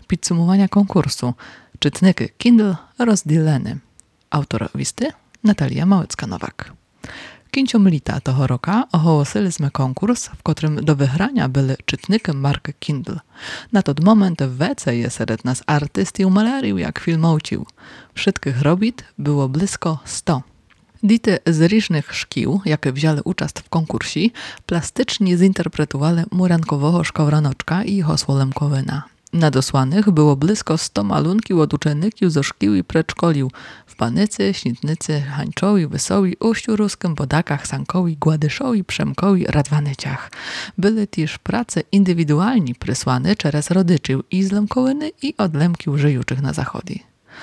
Підсумування конкурсу. Czytniki Kindle розділені. Autor listy Natalia Małecka-Nowak. Кінцем літа того року оголосили konkurs, w którym do wygrania były czytniki marki Kindle. Na ten moment w WC jest wśród nas artystów malariów jak filmowcił. Wszystkich robit było blisko 100. Dity z różnych szkół, jakie wzięły udział w konkursie, plastycznie zinterpretowali murankowego szkowranoczka i jego słolemkowina. Nadosłanych było blisko 100 malunków od uczenników ze szkół i przedszkoliów w Panycy, Śnitnicy, Hańczowi, Wysowi, Uściu Ruskim, Bodakach, Sankowi, Gładyszowi, Przemkowi, Radwanyciach. Były też prace indywidualnie przysłane przez rodziców i z Lemkołyny i od Lemków żyjących na zachodzie.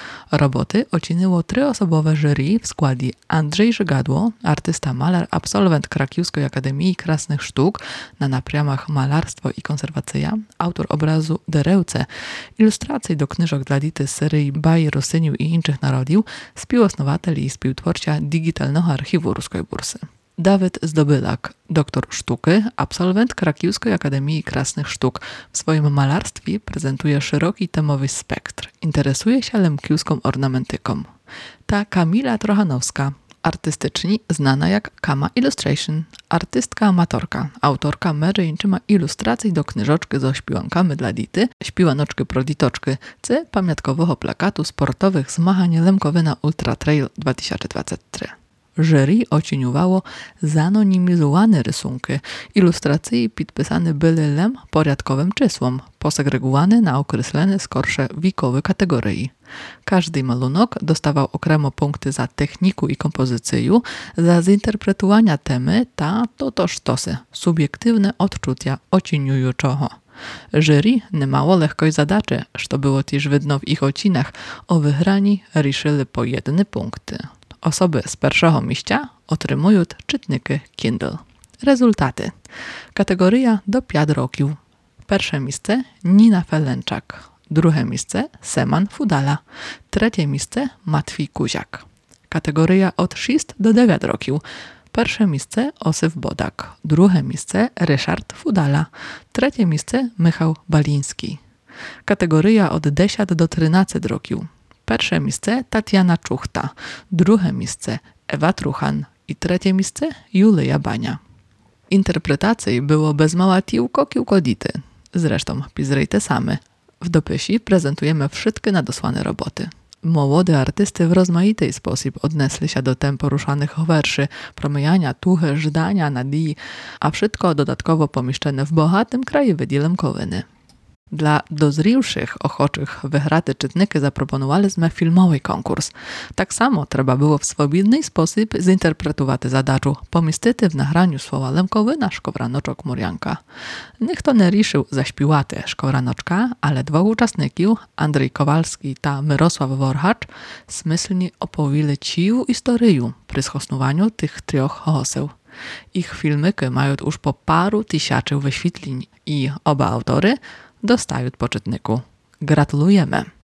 Roboty oceniło 3-osobowe jury w składzie Andrzej Żygadło, artysta malar, absolwent Krakiewskiej Akademii Krasnych Sztuk na napramach malarstwo i konserwacja, autor obrazu Derełce, ilustracji do knyżok dla dzieci z serii Baji Rosyniu i innych narodów, współosnowatel i współtwórca digitalnego archiwu Ruskiej Bursy. Dawid Zdobylak, doktor sztuki, absolwent Krakiewskiej Akademii Krasnych Sztuk. W swoim malarstwie prezentuje szeroki temowy spektr. Interesuje się lemkiewską ornamentyką. Ta Kamila Trochanowska, artystycznie znana jak Kama Illustration, artystka amatorka, autorka meryjczyma ilustracji do knyżoczki ze śpiwankami dla dity, śpiwanoczki pro ditoczki, czy pamiątkowego plakatu sportowych zmachań Lemkowyna Ultra Trail 2023. Jury oceniuwało zanonimizowane rysunki. Ilustracje podpisane były lem porядkowym czysłom, posegregowane na określone skorsze wiekowe kategorii. Każdy malunok dostawał okremo punkty za techniku i kompozycję, za zinterpretowania temy, to sztosy, subiektywne odczucia oceniującego. Jury nie mało lekkiej zadaczy, co było też widno w ich ocinach, o wygrani riszyli po 1 punkty. Osoby z pierwszego miejsca otrzymują czytniki Kindle. Rezultaty. Kategoria do 5 roków. Pierwsze miejsce Nina Felenczak. Drugie miejsce Seman Fudala. Trzecie miejsce Matwij Kuziak. Kategoria od 6 do 9 roków. Pierwsze miejsce Osyf Bodak. Drugie miejsce Ryszard Fudala. Trzecie miejsce Michał Baliński. Kategoria od 10 do 13 roków. Pierwsze miejsce Tatiana Czuchta, drugie miejsce Ewa Truchan i trzecie miejsce Julia Bania. Interpretacji było bez mała kilko dity. Zresztą pisali te same. W dopisie prezentujemy wszystkie nadosłane roboty. Młode artysty w rozmaity sposób odnesli się do tem poruszanych werszy, promijania, tuchy, żdania, nadii, a wszystko dodatkowo pomieszczone w bogatym krajowydzie Lemkowyny. Dla dozriwszych ochoczych wygrać czytniki zaproponowaliśmy filmowy konkurs. Tak samo trzeba było w swobodny sposób zinterpretować zadaczu, pomieścić w nagraniu słowa Lemkowyna Szkowranoczok Murianka. Nikt to nie riszył zaśpiewać Szkowranoczka, ale 2 uczestników, Andrzej Kowalski i Mirosław Worhacz, smyslnie opowiedzieli ciłą historię przy schosnowaniu tych 3 hoseł. Ich filmiki mają już po paru tysięcy wyświetleń i oba autory dostają po czytniku. Gratulujemy!